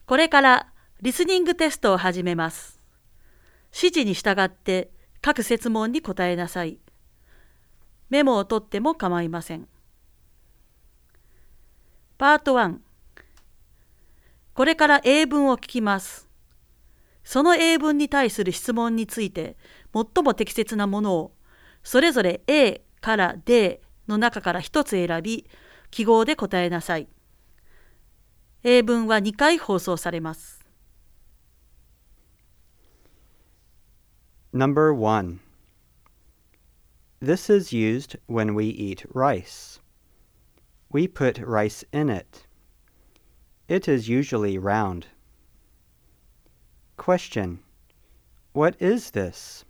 これからリスニングテストを始めます。指示に従って各設問に答えなさい。メモを取っても構いません。パート1。これから英文を聞きます。その英文に対する質問について最も適切なものをそれぞれ A から D の中から一つ選び、記号で答えなさい。英文は2回放送されます。 Number 1. This is used when we eat rice. We put rice in it. It is usually round. Question. What is this?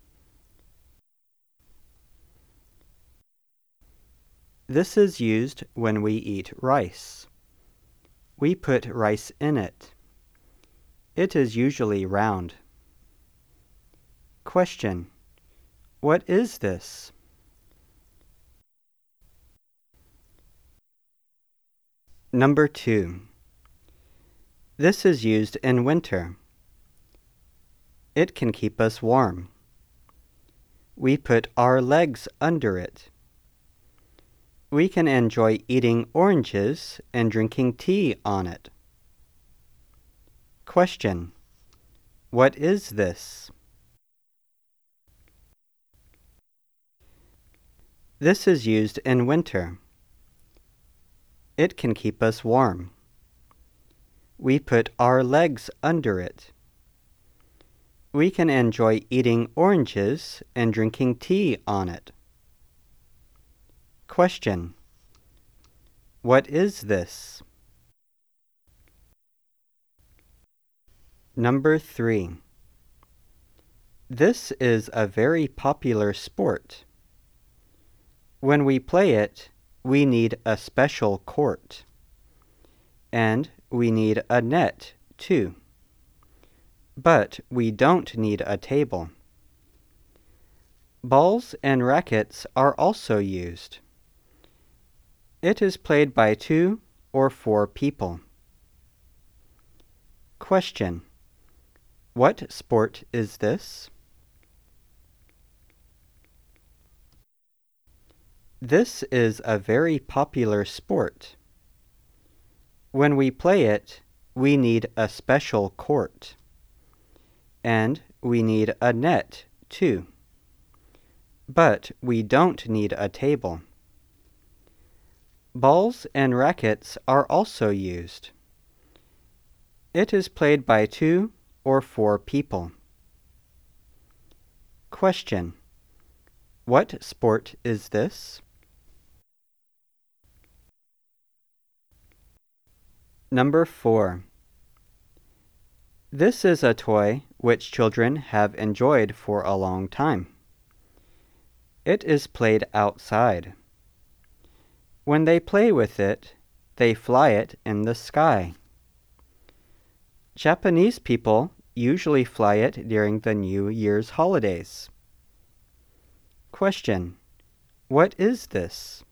This is used when we eat rice. We put rice in it. It is usually round. Question. What is this? Number 2. This is used in winter. It can keep us warm. We put our legs under it. We can enjoy eating oranges and drinking tea on it. Question. What is this? This is used in winter. It can keep us warm. We put our legs under it. We can enjoy eating oranges and drinking tea on it. Question. What is this? Number 3. This is a very popular sport. When we play it, we need a special court. And we need a net, too. But we don't need a table. Balls and rackets are also used. It is played by 2 or 4 people. Question. What sport is this? This is a very popular sport. When we play it, we need a special court. And we need a net, too. But we don't need a table. Balls and rackets are also used. It is played by 2 or 4 people. Question. What sport is this? Number 4. This is a toy which children have enjoyed for a long time. It is played outside. When they play with it, they fly it in the sky. Japanese people usually fly it during the New Year's holidays. Question. What is this?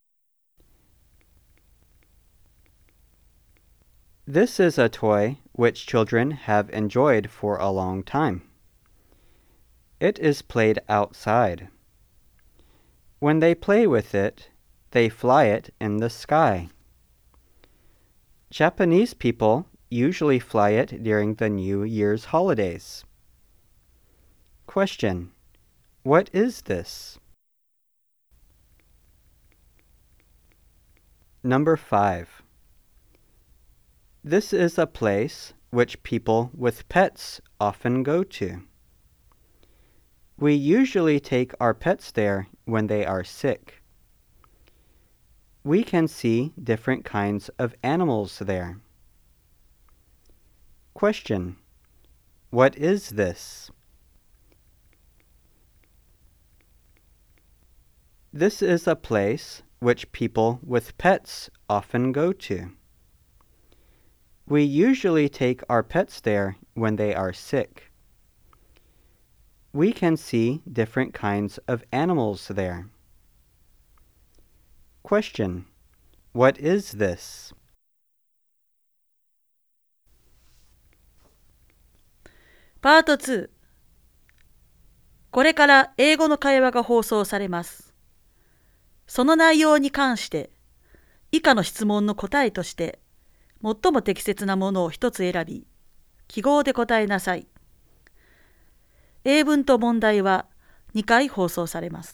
This is a toy which children have enjoyed for a long time. It is played outside. When they play with it, they fly it in the sky. Japanese people usually fly it during the New Year's holidays. Question. What is this? Number 5. This is a place which people with pets often go to. We usually take our pets there when they are sick. We can see different kinds of animals there. Question. What is this? This is a place which people with pets often go to. We usually take our pets there when they are sick. We can see different kinds of animals there. Question. What is this? パート2。これから英語の会話が放送されます。その内容に関して、以下の質問の答えとして、最も適切なものを一つ選び、記号で答えなさい。英文と問題は2回放送されます。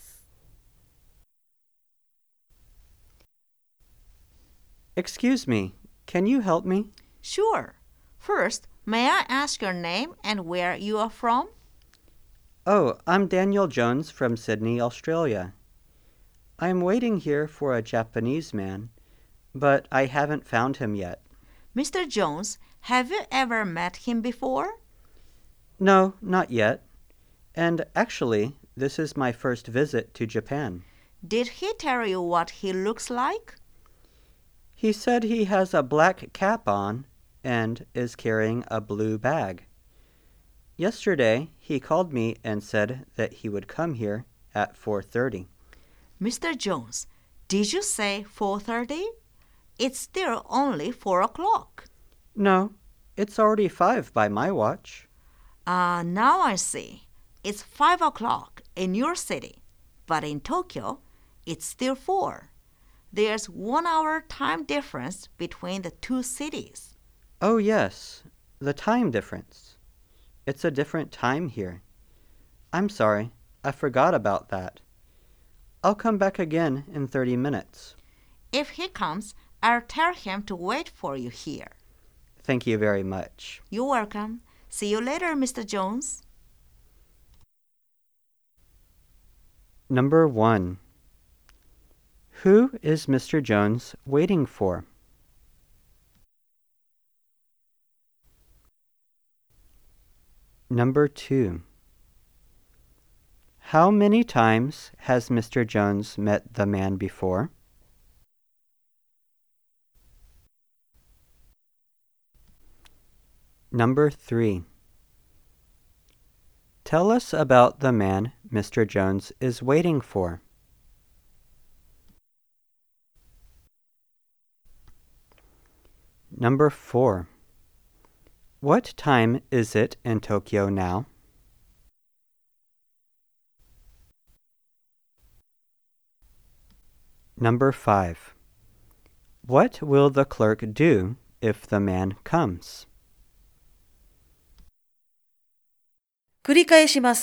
Excuse me, can you help me? Sure. First, may I ask your name and where you are from? Oh, I'm Daniel Jones from Sydney, Australia. I'm waiting here for a Japanese man, but I haven't found him yet. Mr. Jones, have you ever met him before? No, not yet. And actually, this is my first visit to Japan. Did he tell you what he looks like? He said he has a black cap on and is carrying a blue bag. Yesterday, he called me and said that he would come here at 4:30. Mr. Jones, did you say 4:30? It's still only 4 o'clock. No, it's already 5 by my watch. Now I see. It's 5 o'clock in your city, but in Tokyo, it's still 4. There's 1 hour time difference between the two cities. Oh yes, the time difference. It's a different time here. I'm sorry, I forgot about that. I'll come back again in 30 minutes. If he comes, I'll tell him to wait for you here. Thank you very much. You're welcome. See you later, Mr. Jones. Number 1. Who is Mr. Jones waiting for? Number 2. How many times has Mr. Jones met the man before? Number 3. Tell us about the man Mr. Jones is waiting for. Number 4. What time is it in Tokyo now? Number 5. What will the clerk do if the man comes? 繰り返します。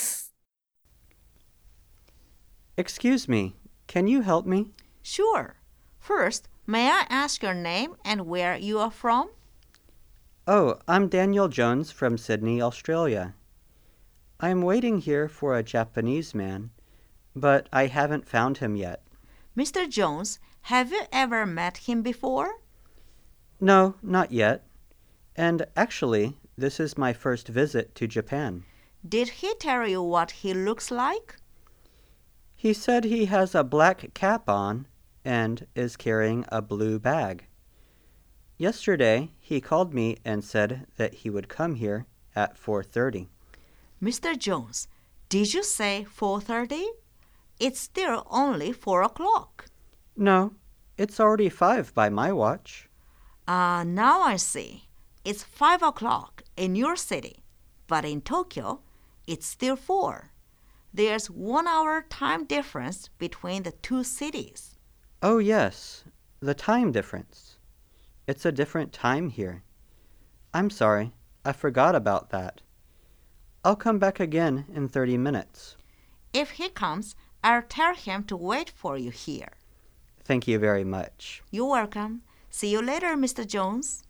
Excuse me, can you help me? Sure. First, may I ask your name and where you are from? Oh, I'm Daniel Jones from Sydney, Australia. I'm waiting here for a Japanese man, but I haven't found him yet. Mr. Jones, have you ever met him before? No, not yet. And actually, this is my first visit to Japan. Did he tell you what he looks like? He said he has a black cap on and is carrying a blue bag. Yesterday, he called me and said that he would come here at 4:30. Mr. Jones, did you say 4:30? It's still only 4 o'clock. No, it's already 5 by my watch. Now I see. It's 5 o'clock in your city, but in Tokyo, it's still 4. There's 1 hour time difference between the two cities. Oh yes, the time difference. It's a different time here. I'm sorry, I forgot about that. I'll come back again in 30 minutes. If he comes, I'll tell him to wait for you here. Thank you very much. You're welcome. See you later, Mr. Jones.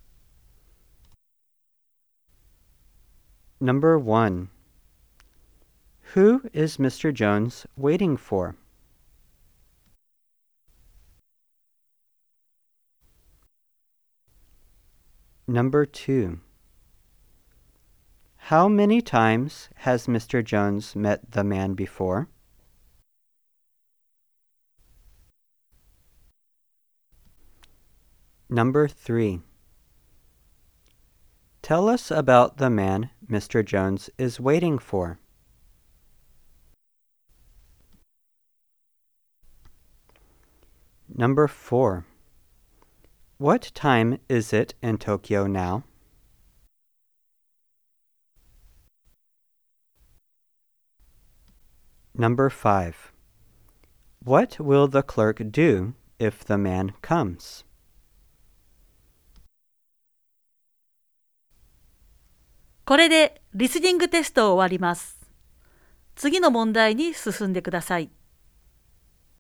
Number 1. Who is Mr. Jones waiting for? Number 2. How many times has Mr. Jones met the man before? Number 3. Tell us about the man Mr. Jones is waiting for. Number 4. What time is it in Tokyo now? Number 5. What will the clerk do if the man comes? これでリスニングテストを終わります。次の問題に進んでください。